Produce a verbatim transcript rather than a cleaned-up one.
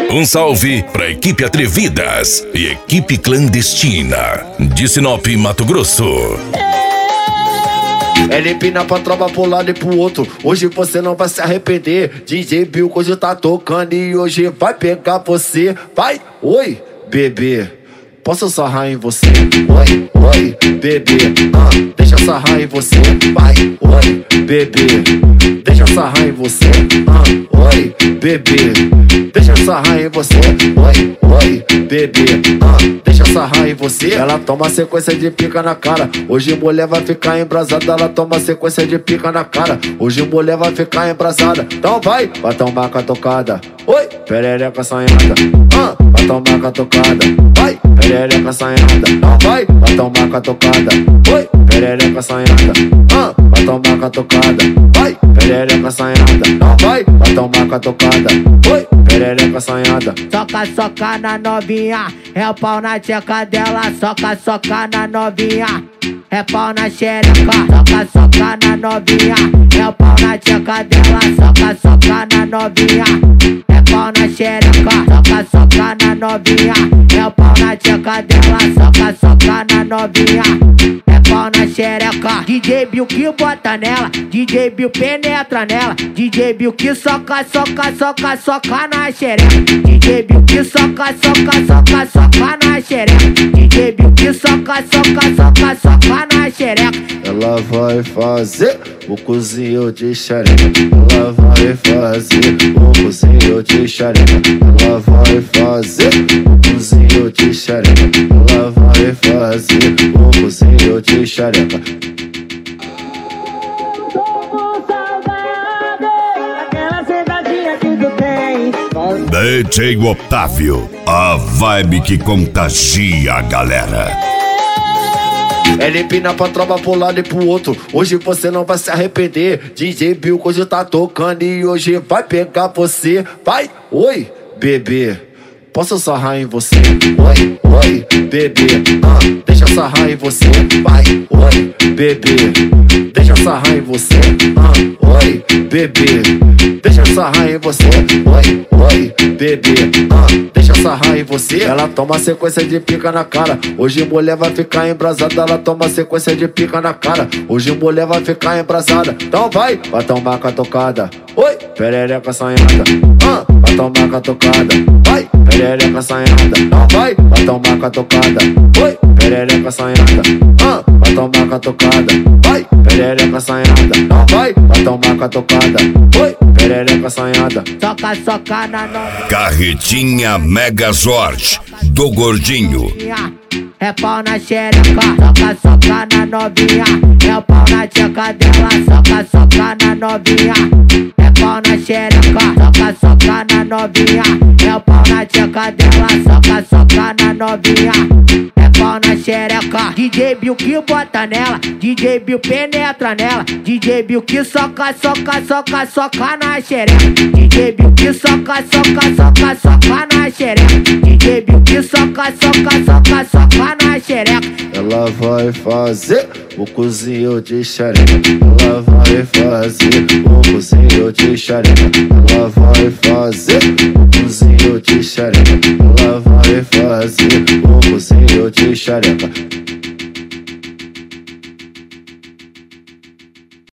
Um salve pra equipe Atrevidas e equipe clandestina de Sinop, Mato Grosso. Ela empina pra tropa pro lado e pro outro. Hoje você não vai se arrepender. D J Bill hoje tá tocando e hoje vai pegar você. Vai, oi, bebê, posso sarrar em você? Oi, oi, bebê, ah, deixa eu sarrar em você. Vai, oi, bebê, deixa eu sarrar em você. Ah, oi, bebê, deixa eu sarrar em você. Oi, oi, bebê, ah, deixa eu sarrar em você. Ela toma sequência de pica na cara. Hoje mulher vai ficar embrasada. Ela toma sequência de pica na cara. Hoje mulher vai ficar embrasada. Então vai, vai tomar catucada. Oi, perereca assanhada. Ah, vai tomar catucada. Vai, perereca assanhada. Não vai, vai tomar catucada. Oi, perereca assanhada. Ah, vai tomar catucada. Vai, perereca assanhada. Não vai, vai tomar catucada. Oi, perereca assanhada. Soca, soca na novinha, é o pau na tcheca dela. Soca, soca na novinha, é pau na xereca. Soca, soca na novinha, é o pau na tcheca dela. Soca, soca na novinha, é pau na xereca. Soca, soca na novinha, é o pau na tcheca dela. Soca, soca na novinha, é pau na xereca. D J Bill que bota nela, D J Bill penetra nela. D J Bill que soca, soca, soca, soca na xereca. D J Bill que soca, soca, soca, soca na xereca. D J Bill que soca, soca, soca, soca na xereca. Ela vai fazer o cozinho de xereca. Ela vai fazer o cozinho de xereca. Ela vai fazer o cozinho de xereca. Ela vai fazer o cozinho de xereca. D J Otávio, a vibe que contagia a galera. Ela empina pra tropa pro lado e pro outro. Hoje você não vai se arrepender. D J Bill hoje tá tocando e hoje vai pegar você. Vai, oi, bebê, posso sarrar em você? Oi, oi, bebê, ah, deixa eu sarrar em você. Vai, oi, bebê, deixa eu sarrar em você. Ah, oi, bebê, deixa eu sarrar em você. Oi, oi, bebê, ah, deixa eu sarrar em você. Ela toma sequência de pica na cara. Hoje mulher vai ficar embrasada. Ela toma sequência de pica na cara. Hoje mulher vai ficar embrasada. Então vai, vai tomar catucada. Oi, perereca assanhada. Ah, vai tomar catucada. Vai, perereca assanhada. Não vai, vai tomar catucada. Oi, perereca assanhada. Ah, vai tomar catucada. Vai, perereca assanhada. Não vai, vai tomar catucada. Oi, perereca assanhada. Soca, soca na novinha, Carretinha Megazord do Gordinho. é pau na xereca. Soca, soca na novinha, é o pau na tcheca dela. Soca, soca na novinha, é pau na xereca. Soca, soca na novinha, é o pau na tcheca dela. Soca, soca na novinha, é pau na xereca. D J Bill que bota nela, D J Bill penetra nela. D J Bill que soca, soca, soca, soca na xereca. D J Bill que soca, soca, soca, soca na xereca. D J Bill que soca, soca, soca, soca na xereca. Ela vai fazer o cozinho de xereca. Ela vai fazer o cozinho de xereca. Ela vai fazer o cozinho de xereca. Ela vai fazer o cozinho de xereca.